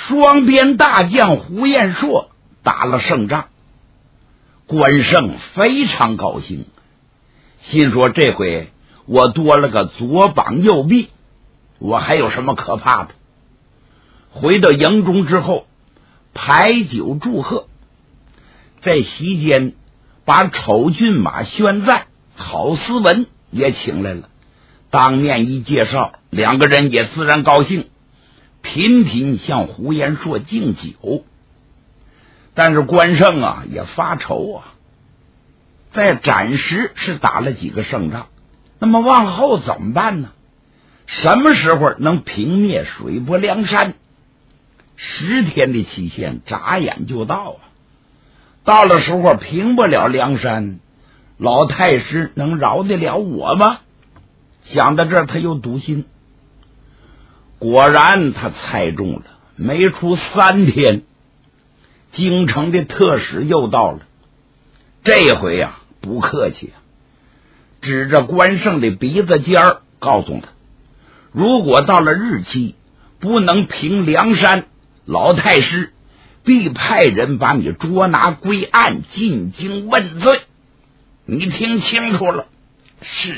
双边大将胡彦硕打了胜仗，关胜非常高兴，心说这回我多了个左膀右臂，我还有什么可怕的？回到营中之后，排酒祝贺，在席间把丑骏马宣赞、郝思文也请来了，当面一介绍，两个人也自然高兴，频频向胡彦硕敬酒。但是关胜啊也发愁啊，在暂时是打了几个胜仗，那么往后怎么办呢？什么时候能平灭水泊梁山？10天的期限眨眼就到啊！到了时候平不了梁山，老太师能饶得了我吗？想到这儿，他又堵心。果然他猜中了，没出3天，京城的特使又到了。这回啊不客气啊，指着关胜的鼻子尖儿告诉他，如果到了日期不能平梁山，老太师必派人把你捉拿归案，进京问罪。你听清楚了。是。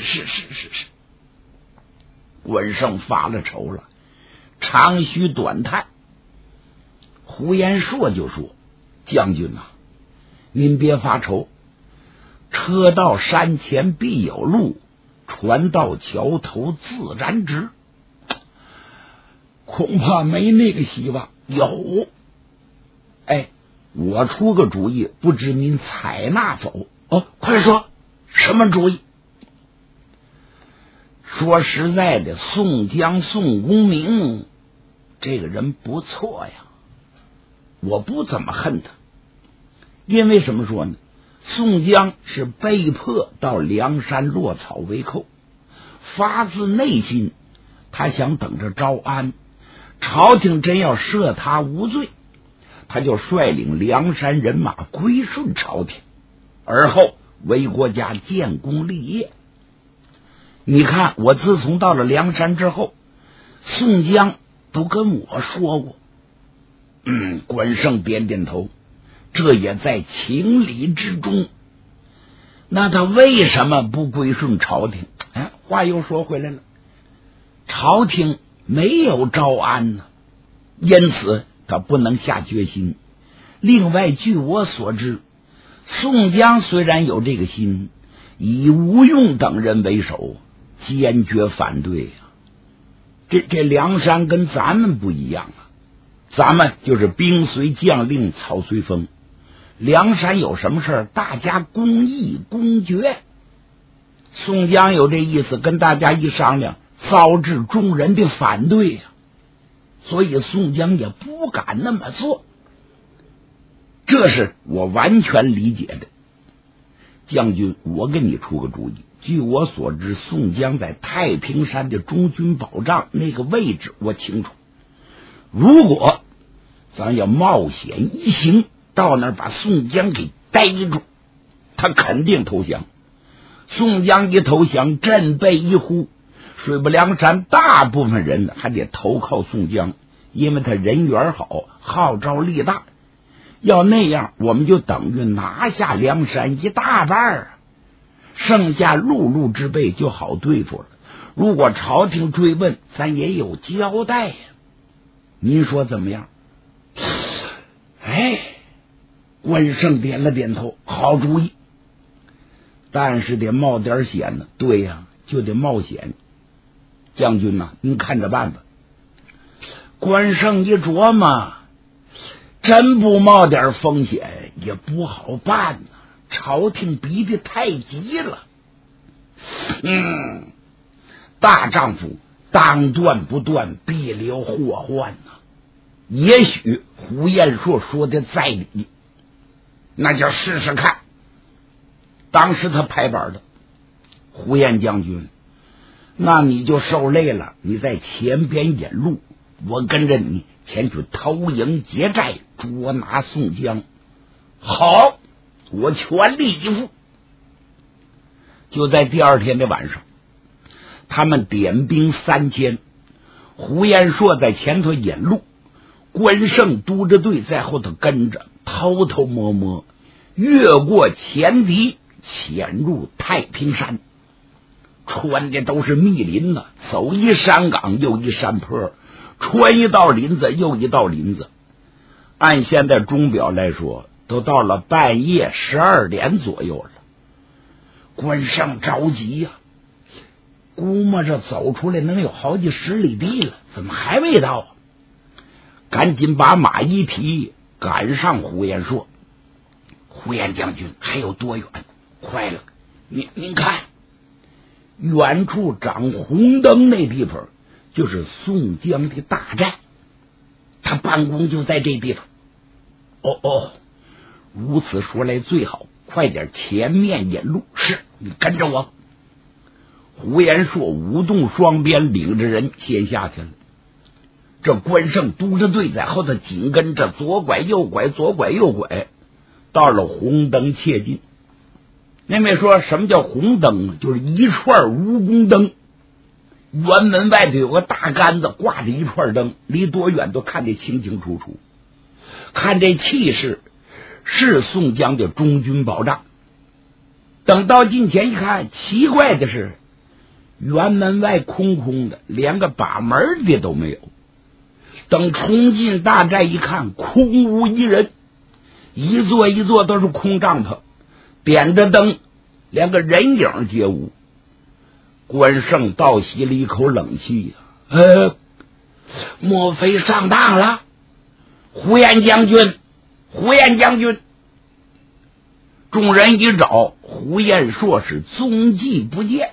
关胜发了愁了，长吁短叹。胡彦硕就说，将军啊，您别发愁，车到山前必有路，船到桥头自然直。恐怕没那个希望。有，我出个主意，不知您采纳否？快说，什么主意？说实在的，宋江宋公明这个人不错呀，我不怎么恨他。因为什么说呢？宋江是被迫到梁山落草为寇，发自内心他想等着招安，朝廷真要赦他无罪，他就率领梁山人马归顺朝廷，而后为国家建功立业。你看我自从到了梁山之后，宋江都跟我说过。关胜点点头，这也在情理之中。那他为什么不归顺朝廷？话又说回来了，朝廷没有招安呢，因此他不能下决心。另外据我所知，宋江虽然有这个心，以吴用等人为首，坚决反对啊。这梁山跟咱们不一样啊，咱们就是兵随将令，草随风。梁山有什么事儿，大家公议公决。宋江有这意思，跟大家一商量，遭致众人的反对呀，所以宋江也不敢那么做。这是我完全理解的。将军，我给你出个主意。据我所知，宋江在太平山的中军保障那个位置我清楚，如果咱要冒险一行，到那儿把宋江给逮住，他肯定投降。宋江一投降，振背一呼，水泊梁山大部分人还得投靠宋江，因为他人缘好，号召力大。要那样，我们就等于拿下梁山一大半啊，剩下陆路之辈就好对付了。如果朝廷追问，咱也有交代呀。您说怎么样？关胜点了点头，好主意，但是得冒点险呢。对呀，就得冒险。将军呐，您看着办吧。关胜一琢磨，真不冒点风险也不好办呢，朝廷逼得太急了。大丈夫当断不断，必留祸患呢。也许胡彦硕说的在理，那就试试看。当时他拍板的，胡彦将军，那你就受累了，你在前边引路，我跟着你前去偷营劫寨，捉拿宋江。好，我全力以赴。就在第二天的晚上，他们点兵3000，胡彦硕在前头引路， 关胜督着队在后头跟着，偷偷摸摸越过前敌，潜入太平山。穿的都是密林呢，走一山岗又一山坡，穿一道林子又一道林子。按现在钟表来说，都到了半夜12点左右了。关胜着急呀，估摸着走出来能有好几10里地了，怎么还未到啊？赶紧把马一提，赶上呼延灼。呼延将军，还有多远？快了，您看，远处长红灯那地方就是宋江的大寨，他办公就在这地方。哦，如此说来最好，快点前面引路。是，你跟着我。呼延灼舞动双鞭，领着人先下去了。这关胜督着队在后头紧跟着，左拐右拐，左拐右拐，到了红灯切近。那没说什么叫红灯，就是一串蜈蚣灯。辕门外头有个大杆子挂着一串灯，离多远都看得清清楚楚。看这气势，是宋江的中军保障。等到近前一看，奇怪的是辕门外空空的，连个把门的都没有。等冲进大寨一看，空无一人，一座一座都是空帐篷，点着灯，连个人影皆无。关胜倒吸了一口冷气呀，莫非上当了？呼延将军，呼延将军！众人一找，呼延灼是踪迹不见，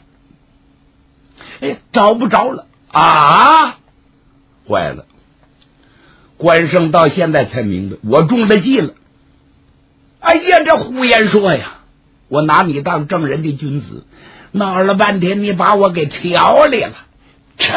找不着了啊！坏了！关胜到现在才明白，我中了计了。哎呀，这呼延灼呀，我拿你当正人的君子，闹了半天你把我给调理了，撤！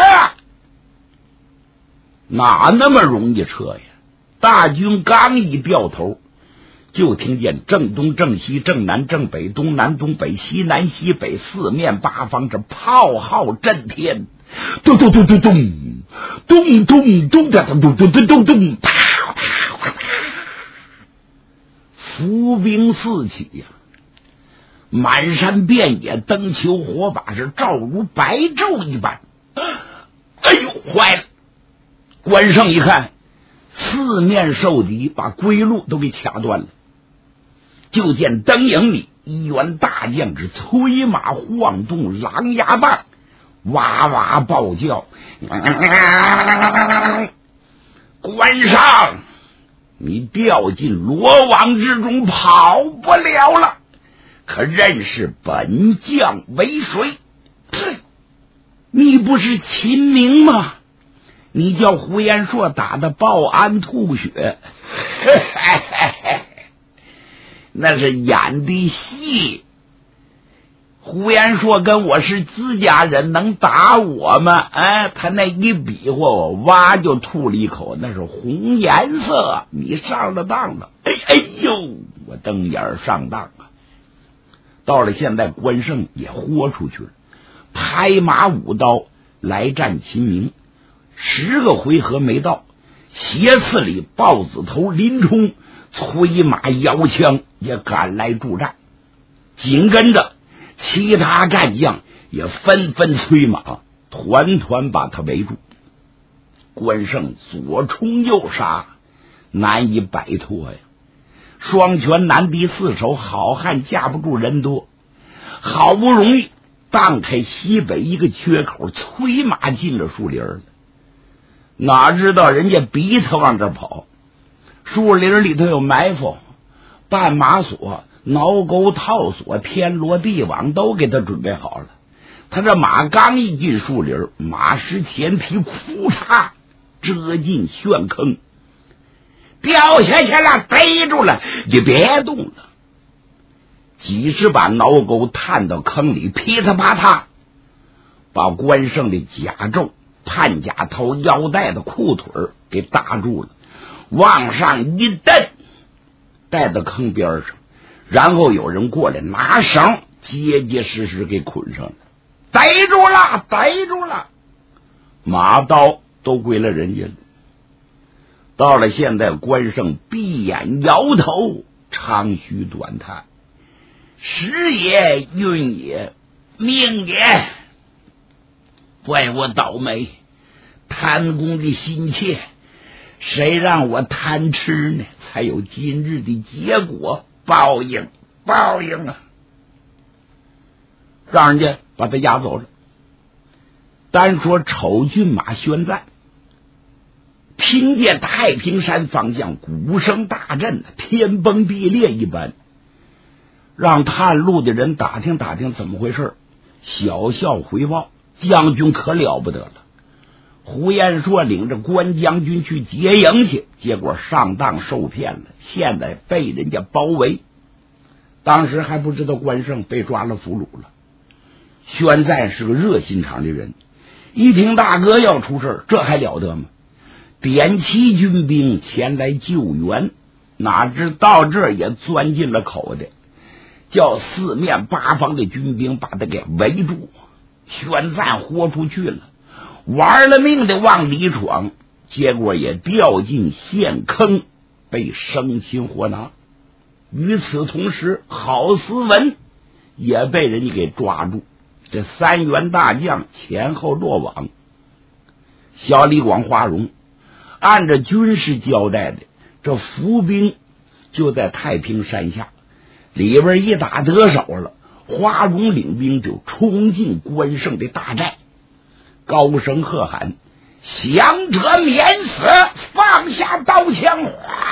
哪那么容易撤呀？大军刚一掉头，就听见正东正西正南正北东南东北西南西北四面八方这炮号震天，咚咚咚咚咚咚咚咚咚咚咚咚咚咚，伏兵四起呀，满山遍野灯球火把是照如白昼一般。哎呦，坏了！关胜一看四面受敌，把归路都给卡断了。就见灯影里一员大将之催马晃动狼牙棒，哇哇暴叫，关胜，你掉进罗网之中跑不了了，可认识本将为谁？你不是秦明吗？你叫呼延灼打的报安吐血，那是演的戏。呼延灼跟我是自家人，能打我吗？他那一比划，我哇就吐了一口，那是红颜色，你上了当了。哎呦，我瞪眼上当啊！到了现在，关胜也豁出去了，拍马舞刀来战秦明。10个回合没到，斜刺里豹子头林冲催马摇枪也赶来助战，紧跟着其他战将也纷纷催马，团团把他围住。关胜左冲右杀，难以摆脱呀！双拳难敌四手，好汉架不住人多，好不容易荡开西北一个缺口，催马进了树林了。哪知道人家逼他往这跑，树林里头有埋伏，绊马索、挠钩套索、天罗地网都给他准备好了。他这马刚一进树林，马失前蹄，哭嚓遮进陷坑，掉下去了，逮住了，你别动了。几十把挠钩探到坑里，噼里啪嗒把关胜的甲胄、探甲头、腰带的裤腿给搭住了，往上一蹬，带到坑边上，然后有人过来拿绳结结实实给捆上了。逮住了，逮住了！马刀都归了人家了。 到了现在，关胜闭眼摇头，长吁短叹：“时也，运也，命也，怪我倒霉，贪功的心切，谁让我贪吃呢？才有今日的结果，报应，报应啊！”让人家把他押走了。单说丑骏马宣赞，听见太平山方向鼓声大震，天崩地裂一般，让探路的人打听打听怎么回事。小校回报，将军可了不得了，胡彦硕领着关将军去劫营去，结果上当受骗了，现在被人家包围。当时还不知道关胜被抓了俘虏了。宣赞是个热心肠的人，一听大哥要出事，这还了得吗？点齐军兵前来救援，哪知到这儿也钻进了口袋，叫四面八方的军兵把他给围住。宣赞豁出去了，玩了命的往里闯，结果也掉进陷坑，被生擒活拿。与此同时，郝思文也被人家给抓住，这三员大将前后落网。小李广、华容按照军事交代的，这伏兵就在太平山下，里边一打得手了，华容领兵就冲进关胜的大寨，高声喝喊：“降者免死，放下刀枪！”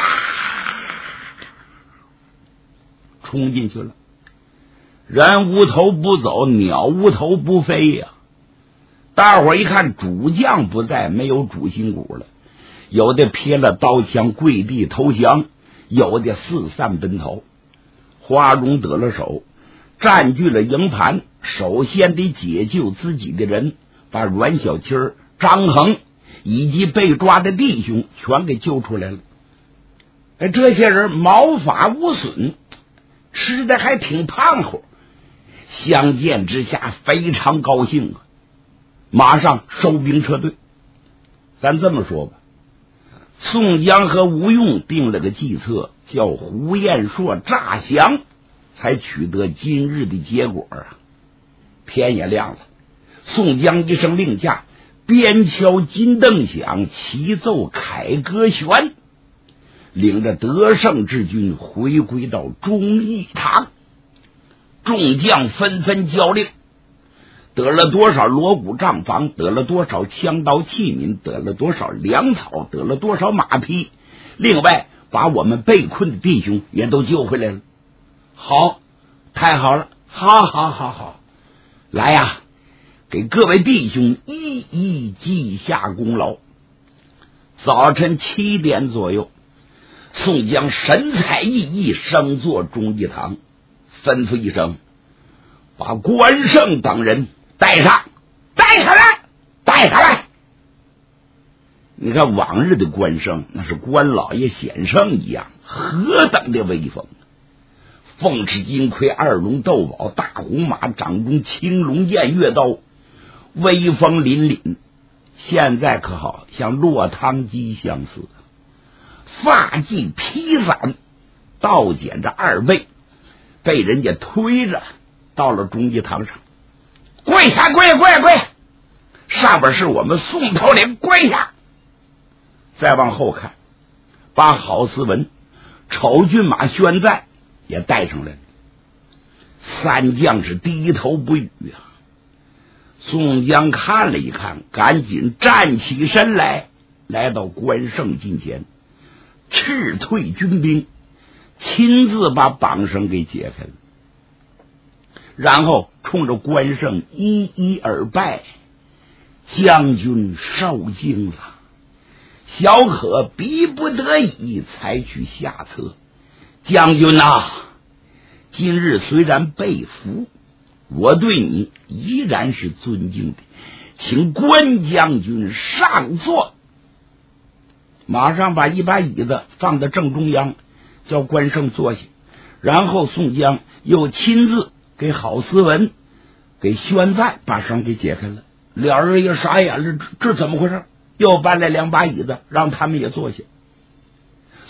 冲进去了。人无头不走，鸟无头不飞呀！大伙儿一看主将不在，没有主心骨了，有的撇了刀枪跪地投降，有的四散奔逃。华容得了手，占据了营盘，首先得解救自己的人，把阮小七、张衡以及被抓的弟兄全给救出来了。这些人毛发无损，吃的还挺胖乎，相见之下非常高兴啊，马上收兵撤退。咱这么说吧，宋江和吴用定了个计策，叫胡彦硕诈降，才取得今日的结果啊。天也亮了，宋江一声令下，鞭敲金灯响，齐奏凯歌弦，领着得胜之军回归到忠义堂。众将纷纷交令，得了多少锣鼓帐房，得了多少枪刀器皿，得了多少粮草，得了多少马匹，另外把我们被困的弟兄也都救回来了。好，太好了，好好好好，来呀，给各位弟兄一一记下功劳。早晨7点左右，宋江神采奕奕升坐忠义堂，吩咐一声，把关胜等人带上，带上来，带上来。你看往日的关胜，那是关老爷显圣一样，何等的威风！凤翅金盔，二龙斗宝，大红马，掌中青龙偃月刀，威风凛凛。现在可好像落汤鸡相似，发髻披散，倒剪着二背，被人家推着到了忠义堂上。跪下，跪跪跪！上边是我们宋头领，跪下！再往后看，把郝思文、丑骏马宣赞也带上来了。三将是低头不语啊。宋江看了一看，赶紧站起身来，来到关胜近前，斥退军兵，亲自把绑绳给解开了，然后冲着关胜一一而拜：“将军受惊了，小可逼不得已采取下策。将军呐，今日虽然被俘，我对你依然是尊敬的，请关将军上座。”马上把一把椅子放到正中央，叫关胜坐下，然后宋江又亲自给郝思文、给宣赞把绳给解开了。俩人也傻眼了，这怎么回事？又搬来2把椅子，让他们也坐下。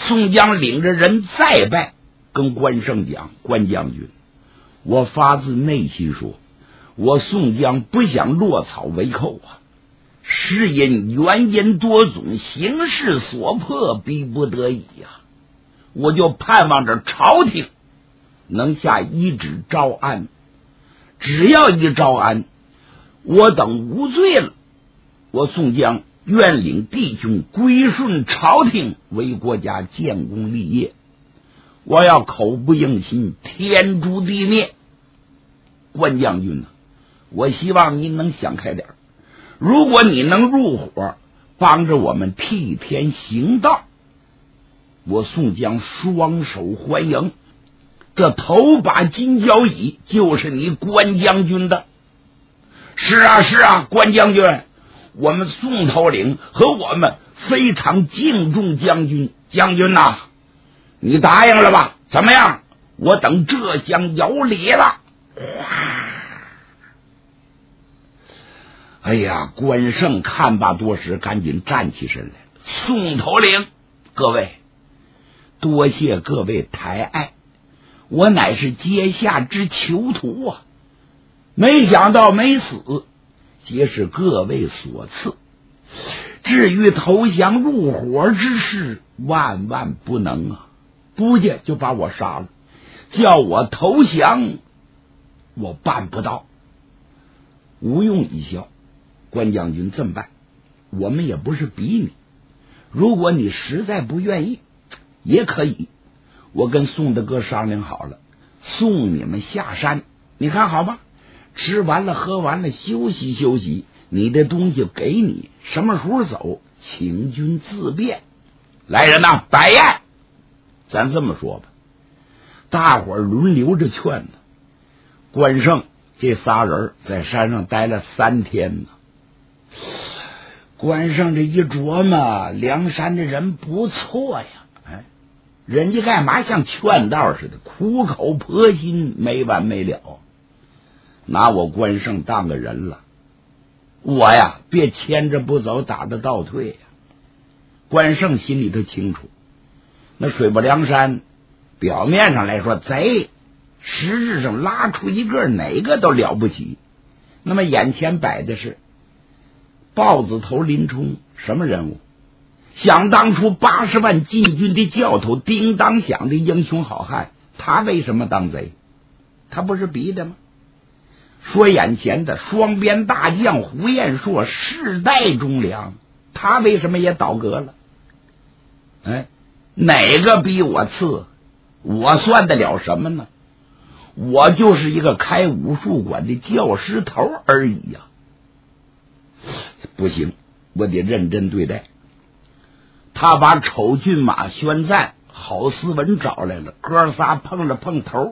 宋江领着人再拜，跟关胜讲：关将军，我发自内心说，我宋江不想落草为寇啊，是因原因多种，形势所迫，逼不得已呀。我就盼望着朝廷能下一旨招安，只要一招安，我等无罪了，我宋江愿领弟兄归顺朝廷，为国家建功立业。我要口不应心，天诛地灭。关将军呢，我希望你能想开点，如果你能入伙，帮着我们替天行道，我宋江双手欢迎。这头把金交椅就是你关将军的。是啊是啊，关将军，我们宋头领和我们非常敬重将军。将军呐，你答应了吧？怎么样？我等这厢有礼了。哎呀，关胜看罢多时，赶紧站起身来。宋头领，各位，多谢各位抬爱，我乃是阶下之囚徒啊，没想到没死，皆是各位所赐。至于投降入伙之事，万万不能啊！不介就把我杀了，叫我投降，我办不到。吴用一笑：关将军这么办，我们也不是逼你，如果你实在不愿意也可以，我跟宋大哥商量好了，送你们下山，你看好吗？吃完了喝完了，休息休息，你的东西给你，什么时候走请君自便。来人呐，摆宴。咱这么说吧，大伙儿轮流着劝呢。关胜这仨人在山上待了3天呢。关胜这一琢磨，梁山的人不错呀，哎，人家干嘛像劝道似的，苦口婆心，没完没了，拿我关胜当个人了。我呀，别牵着不走，打着倒退呀。关胜心里头清楚，那水泊梁山表面上来说贼，实质上拉出一个哪个都了不起。那么眼前摆的是豹子头林冲，什么人物？想当初80万禁军的教头，叮当响的英雄好汉，他为什么当贼？他不是逼的吗？说眼前的双边大将胡彦硕，世代忠良，他为什么也倒戈了？哎，哪个比我次？我算得了什么呢？我就是一个开武术馆的教师头而已呀。不行，我得认真对待。他把丑骏马宣赞、郝思文找来了，哥仨碰了碰头。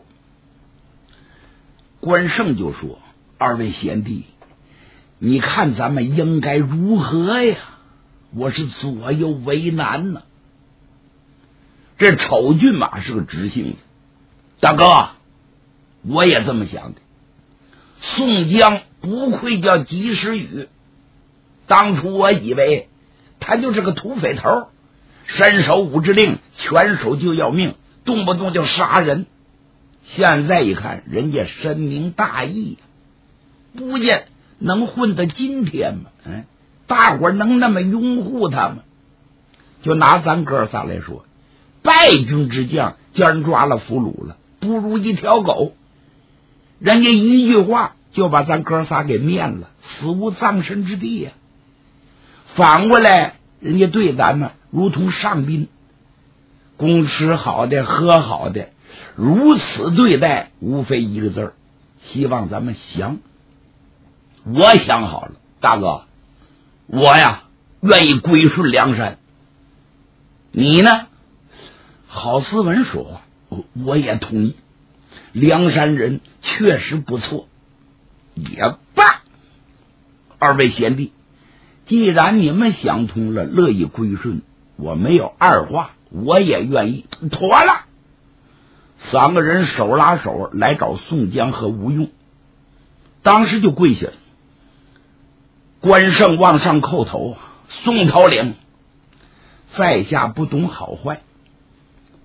关胜就说：二位贤弟，你看咱们应该如何呀？我是左右为难呢。这丑骏马是个直性子，大哥，我也这么想的。宋江不愧叫及时雨，当初我以为他就是个土匪头，伸手五指令，拳手就要命，动不动就杀人。现在一看，人家深明大义，不见能混到今天吗？大伙儿能那么拥护他吗？就拿咱哥仨来说，败军之将叫人抓了俘虏了，不如一条狗。人家一句话就把咱哥仨给灭了，死无葬身之地呀。反过来，人家对咱们如同上宾，供吃好的喝好的，如此对待，无非一个字儿，希望咱们降。我想好了，大哥，我呀愿意归顺梁山。你呢？郝思文说话，我也同意，梁山人确实不错。也罢，二位贤弟，既然你们想通了，乐意归顺，我没有二话，我也愿意。妥了。3个人手拉手来找宋江和吴用，当时就跪下了。关胜往上叩头：宋头领，在下不懂好坏，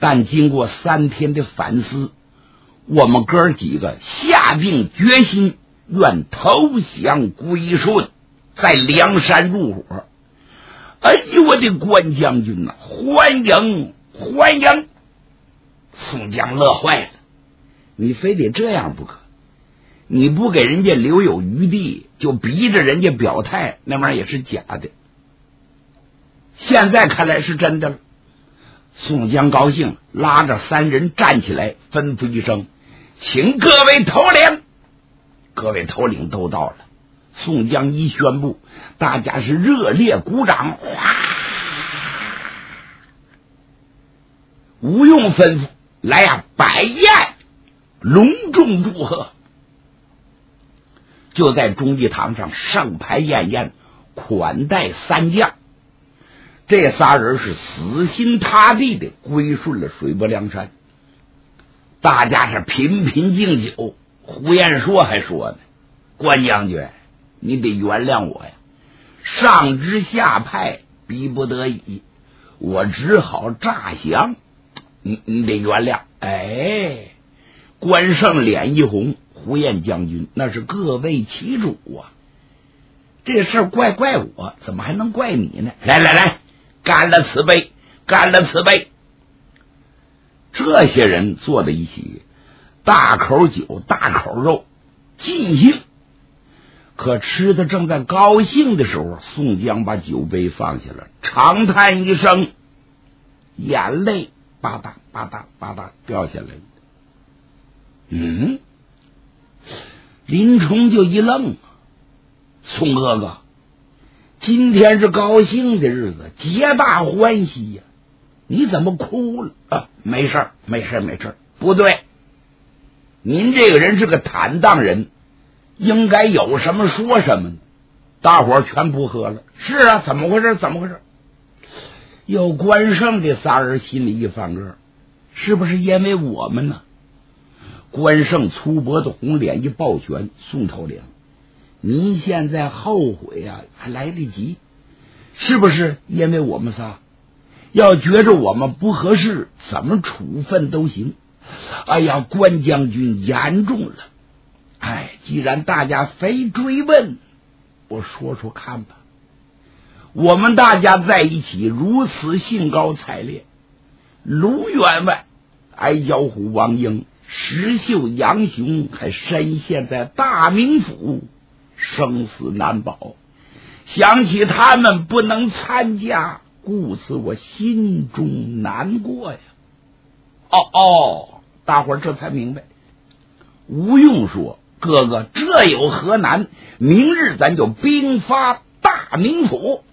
但经过3天的反思，我们哥几个下定决心，愿投降归顺，在梁山入伙。哎呦，我的关将军呐，欢迎欢迎！宋江乐坏了，你非得这样不可，你不给人家留有余地，就逼着人家表态，那玩意儿也是假的。现在看来是真的了。宋江高兴，拉着3人站起来，吩咐一声，请各位头领。各位头领都到了。宋江一宣布，大家是热烈鼓掌。哇！吴用吩咐，来呀，摆宴，隆重祝贺。就在忠义堂上盛牌宴宴，款待3将。这仨人是死心塌地的归顺了水泊梁山，大家是频频敬酒。胡延说还说呢，关将军，你得原谅我呀，上知下派逼不得已，我只好诈降，你得原谅。哎，关胜脸一红，胡延将军那是各为其主啊，这事怪我，怎么还能怪你呢？来，干了此杯，干了此杯！这些人坐在一起，大口酒，大口肉，尽兴。可吃的正在高兴的时候，宋江把酒杯放下了，长叹一声，眼泪吧嗒吧嗒吧嗒掉下来了。林冲就一愣，宋哥哥，今天是高兴的日子，皆大欢喜呀，你怎么哭了啊？没事，不对，您这个人是个坦荡人，应该有什么说什么呢？大伙儿全不喝了。是啊，怎么回事？有关胜这仨人心里一翻个，是不是因为我们呢？关胜粗脖子红脸一抱拳，宋头领，您现在后悔啊还来得及，是不是因为我们仨？要觉着我们不合适，怎么处分都行。哎呀，关将军言重了。既然大家非追问，我说说看吧。我们大家在一起如此兴高采烈，卢员外、矮脚虎王英、石秀杨雄还深陷在大名府，生死难保，想起他们不能参加，故此我心中难过呀。大伙儿这才明白。吴用说，哥哥，这有何难？明日咱就兵发大名府。